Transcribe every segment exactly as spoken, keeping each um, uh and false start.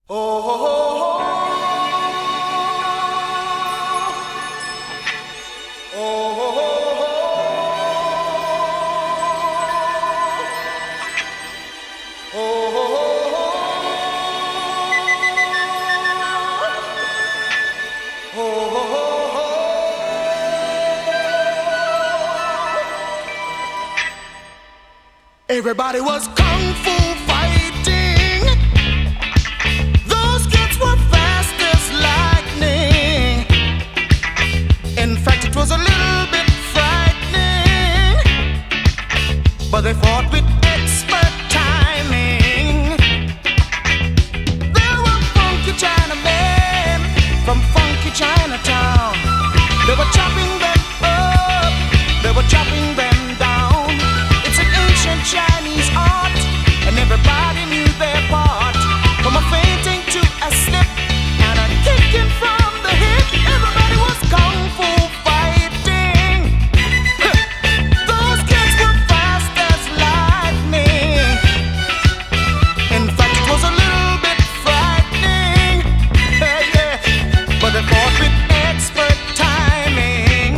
Everybody was kung fu fighting. Those kids were fast as lightning. In fact, it was a little bit frightening, but they fought with expert timing. There were funky Chinamen from funky Chinatown. They were chopping them up, they were chopping them down. It's an ancient Chinese art, and everybody knew their part. From a fainting to a slip and a kicking from the hip, everybody was kung fu fighting. Those kids were fast as lightning. In fact, it was a little bit frightening, yeah, yeah. But they fought with expert timing.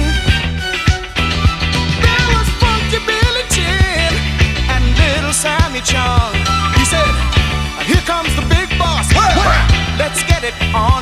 There was funky Billy Chin and little Sammy Chung. He said, "Here comes the big boss. Let's get it on."